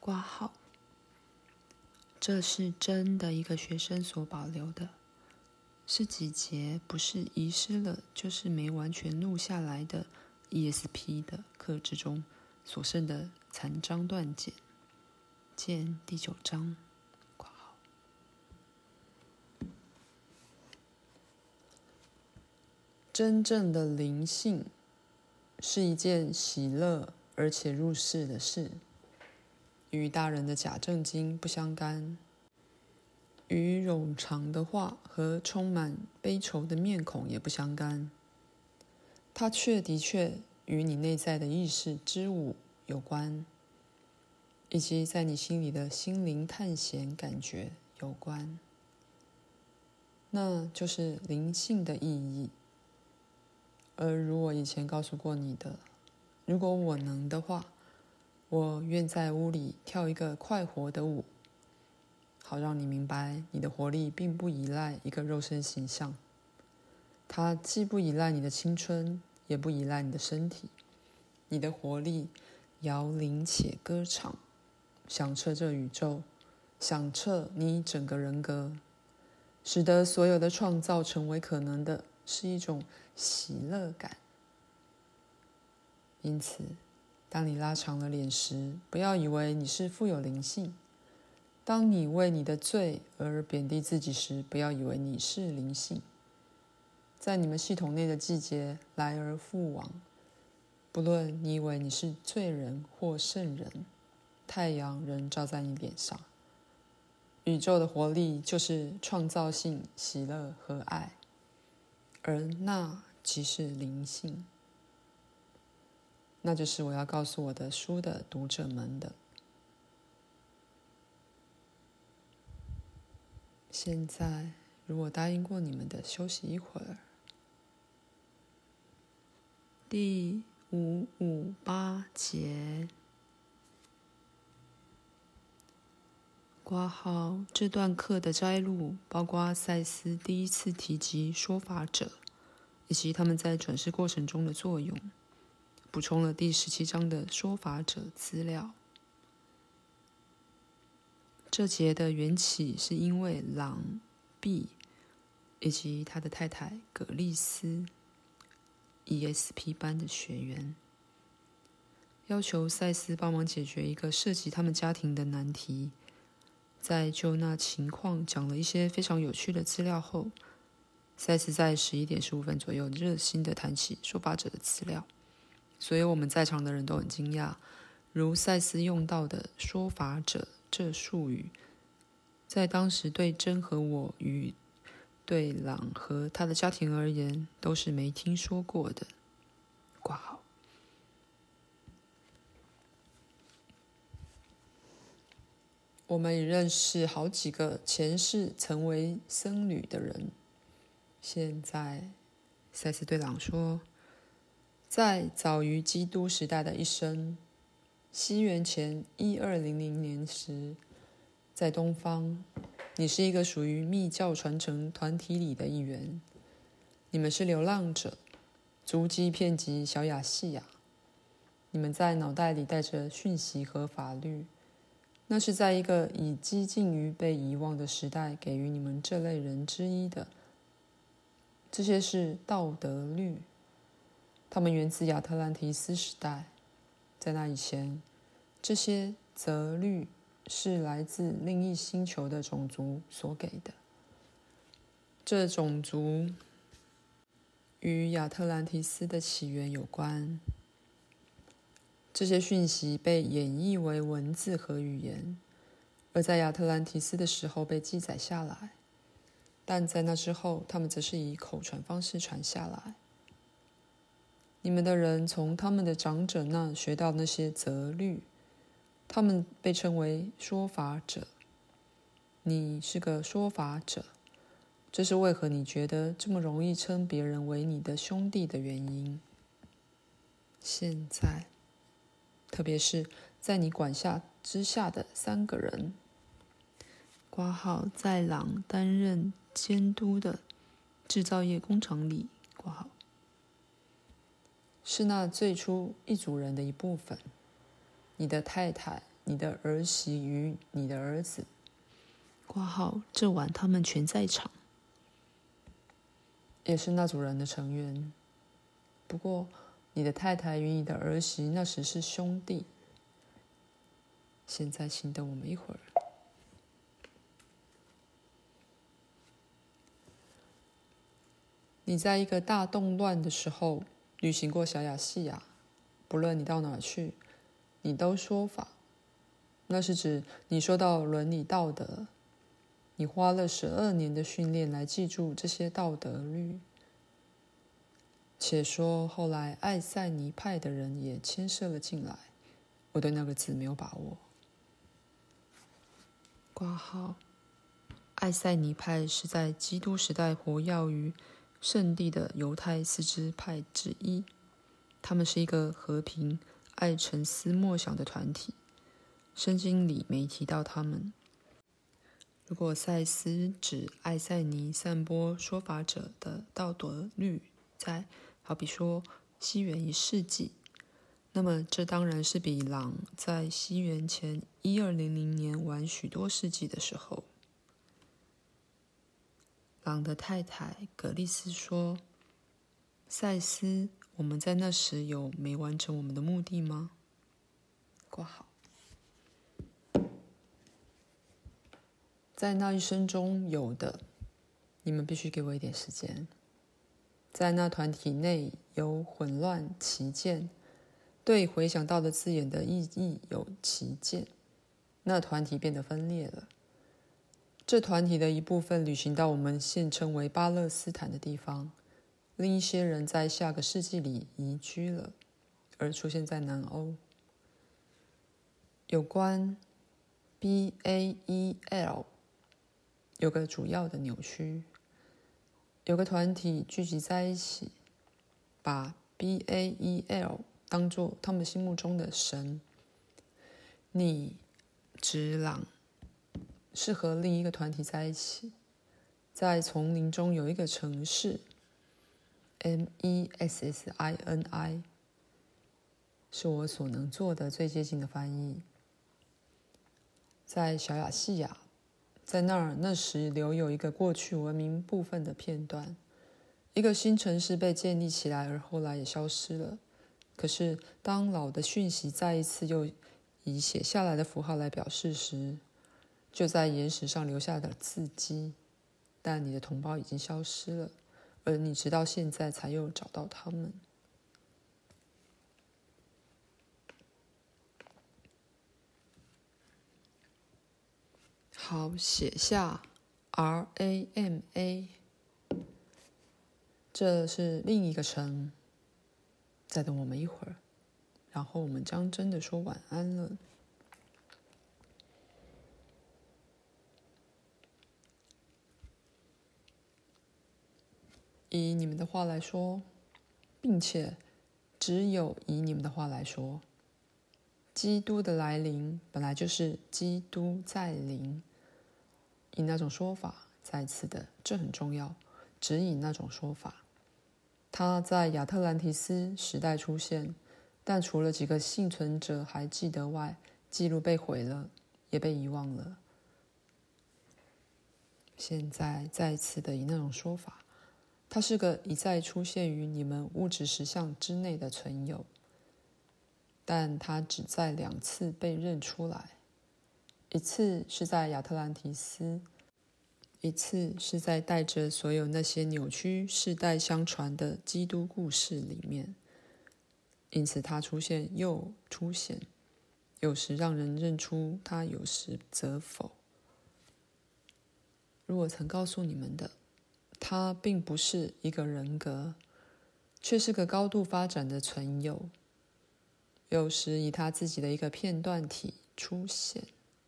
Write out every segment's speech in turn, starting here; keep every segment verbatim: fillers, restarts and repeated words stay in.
挂号。这是真的一个学生所保留的，是几节不是遗失了就是没完全录下来的 E S P 的课之中所剩的残章断简，见第九章挂号。真正的灵性是一件喜乐而且入世的事，与大人的假正经不相干，与冗长的话和充满悲愁的面孔也不相干。它却的确与你内在的意识之舞有关，以及在你心里的心灵探险感觉有关。那就是灵性的意义。而如我以前告诉过你的，如果我能的话，我愿在屋里跳一个快活的舞，好让你明白你的活力并不依赖一个肉身形象，它既不依赖你的青春，也不依赖你的身体。你的活力摇铃且歌唱，响彻这宇宙，响彻你整个人格，使得所有的创造成为可能的是一种喜乐感。因此，当你拉长了脸时，不要以为你是富有灵性；当你为你的罪而贬低自己时，不要以为你是灵性。在你们系统内的季节来而复往，不论你以为你是罪人或圣人，太阳仍照在你脸上。宇宙的活力就是创造性、喜乐和爱，而那即是灵性。那就是我要告诉我的书的读者们的。现在，如我答应过你们的，休息一会儿。第五五八节，括号这段课的摘录包括赛斯第一次提及说法者，以及他们在转世过程中的作用，补充了第十七章的说法者资料。这节的缘起是因为朗毕以及他的太太葛丽丝 E S P 班的学员要求赛斯帮忙解决一个涉及他们家庭的难题。在就那情况讲了一些非常有趣的资料后，赛斯在十一点十五分左右热心地谈起说法者的资料，所以我们在场的人都很惊讶，如赛斯用到的说法者这术语，在当时对真和我与对朗和他的家庭而言都是没听说过的。挂号。我们也认识好几个前世曾为僧侣的人。现在，赛斯对朗说，在早于基督时代的一生，西元前一二零零年时，在东方，你是一个属于密教传承团体里的一员。你们是流浪者，足迹遍及小亚细亚。你们在脑袋里带着讯息和法律，那是在一个已几近于被遗忘的时代给予你们这类人之一的。这些是道德律，它们源自亚特兰提斯时代。在那以前，这些则律是来自另一星球的种族所给的。这种族与亚特兰提斯的起源有关。这些讯息被演绎为文字和语言，而在亚特兰提斯的时候被记载下来，但在那之后，他们则是以口传方式传下来。你们的人从他们的长者那学到那些则律，他们被称为说法者。你是个说法者，这是为何你觉得这么容易称别人为你的兄弟的原因。现在，特别是在你管辖之下的三个人，括号在朗担任监督的制造业工厂里，括号是那最初一组人的一部分。你的太太你的儿媳与你的儿子。括号这晚他们全在场，也是那组人的成员。不过你的太太与你的儿媳那时是兄弟。现在请等我们一会儿。你在一个大动乱的时候旅行过小亚细亚，不论你到哪去，你都说法。那是指你说到伦理道德，你花了十二年的训练来记住这些道德律。且说后来爱塞尼派的人也牵涉了进来，我对那个字没有把握。括号爱塞尼派是在基督时代活跃于圣地的犹太四支派之一，他们是一个和平、爱沉思默想的团体。圣经里没提到他们。如果赛斯指爱塞尼散播说法者的道德律在，好比说西元一世纪，那么这当然是比朗在西元前一二零零年晚许多世纪的时候。朗的太太格丽斯说：“赛斯，我们在那时有没完成我们的目的吗？”括号在那一生中有的，你们必须给我一点时间。在那团体内有混乱歧见，对回想到的字眼的意义有歧见，那团体变得分裂了。这团体的一部分旅行到我们现称为巴勒斯坦的地方，另一些人在下个世纪里移居了，而出现在南欧。有关 B A E L 有个主要的扭曲，有个团体聚集在一起，把 B A E L 当作他们心目中的神。你直朗是和另一个团体在一起，在丛林中有一个城市 M E S S I N I， 是我所能做的最接近的翻译。在小亚细亚，在那儿那时留有一个过去文明部分的片段，一个新城市被建立起来，而后来也消失了。可是当老的讯息再一次又以写下来的符号来表示时，就在岩石上留下的字迹，但你的同胞已经消失了，而你直到现在才又找到他们。好，写下 R A M A， 这是另一个城。再等我们一会儿，然后我们将真的说晚安了。以你们的话来说，并且只有以你们的话来说，基督的来临本来就是基督在临。以那种说法，再次的，这很重要，只以那种说法。他在亚特兰提斯时代出现，但除了几个幸存者还记得外，记录被毁了，也被遗忘了。现在再次的以那种说法，它是个一再出现于你们物质实相之内的存有，但它只在两次被认出来，一次是在亚特兰提斯，一次是在带着所有那些扭曲世代相传的基督故事里面。因此它出现又出现，有时让人认出它，有时则否。如我曾告诉你们的，它并不是一个人格，却是个高度发展的存有，有时以他自己的一个片段体出现。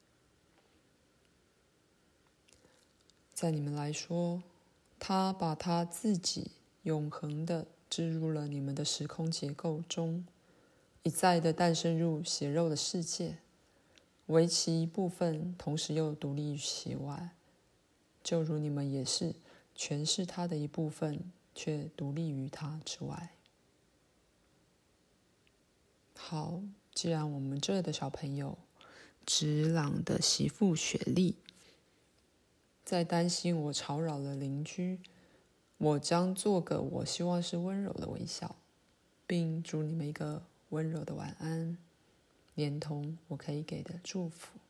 在你们来说，他把他自己永恒的置入了你们的时空结构中，一再的诞生入血肉的世界，为其一部分，同时又独立于其外，就如你们也是全是他的一部分，却独立于他之外。好，既然我们这的小朋友直朗的媳妇雪莉。在担心我吵扰了邻居，我将做个我希望是温柔的微笑，并祝你们一个温柔的晚安，连同我可以给的祝福。